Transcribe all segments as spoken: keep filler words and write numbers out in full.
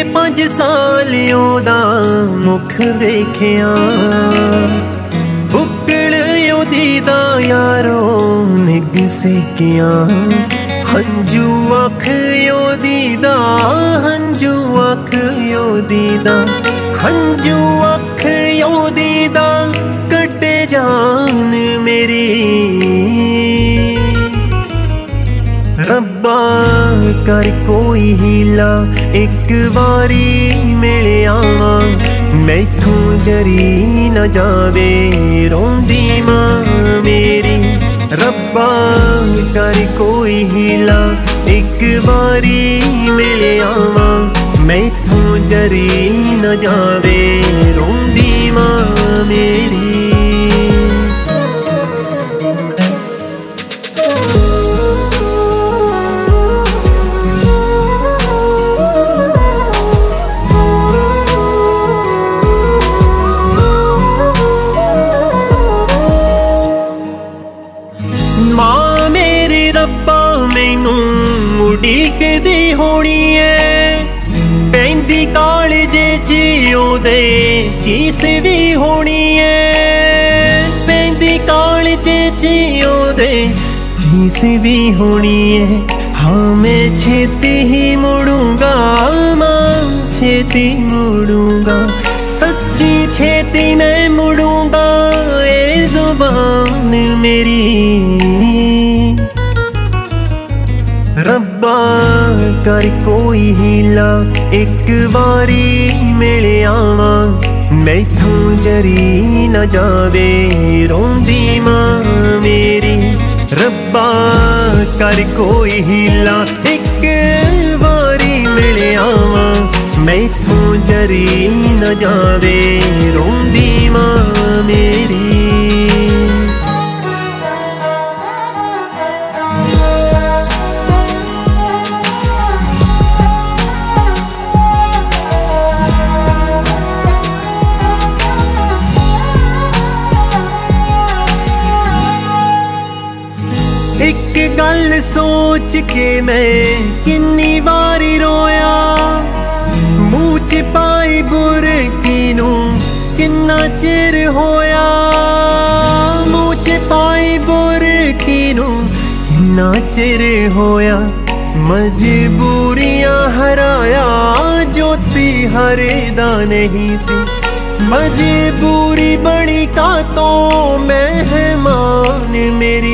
पंज साल ओदा मुख वेखिया बुकल ओदी दा यारो निग सेकिया हंजू अख ओदी दा हंजू अख ओदी दा हंजू अख ओदी दा कटे जान मेरी रब्बा कर कोई हीला एक बारी मिले आवा मैथों जरी न जावे रोंदी मां मेरी रब्बा कर कोई हीला एक बारी मिले आवा मैथों जरी न जावे रोंदी मां मेरी मां मेरी रब्बा मैनू उड़ीकदी होनी है पैंदी कालजे च ओदे चीस भी होनी है पैंदी कालजे च ओदे चीस भी होनी है हाँ मैं छेती ही मुड़ूंगा मां छेती मुड़ूंगा सच्ची छेती मैं मुड़ूंगा ए जुबान मेरी रब्बा कर कोई हीला एक बारी मिले आवा मैथों जरी न जावे रोंदी मां मेरी रब्बा कर कोई हीला एक बारी मिले आवा मैथों जरी न जावे रोंदी मां मेरी एक गल सोच के मैं किन्नी वारी रोया मूँह च पाई बुरकी नू किन्ना चिर होया मूँह च पाई बुरकी नू किन्ना चिर होया मजबूरियां हराया जोती हरेदा नहीं सी मजबूरी बड़ी का तो मेहमान मेरी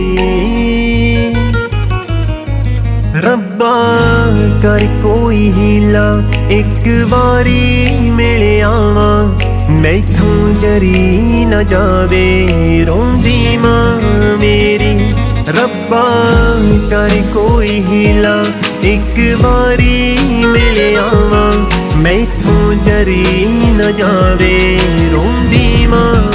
रब्बा कर कोई हीला एक बारी मिले आवा मैथों जरी न जावे रोंदी मां मेरी रब्बा कर कोई हीला एक बारी मिले आवा मैथों जरी न जावे रोंदी मां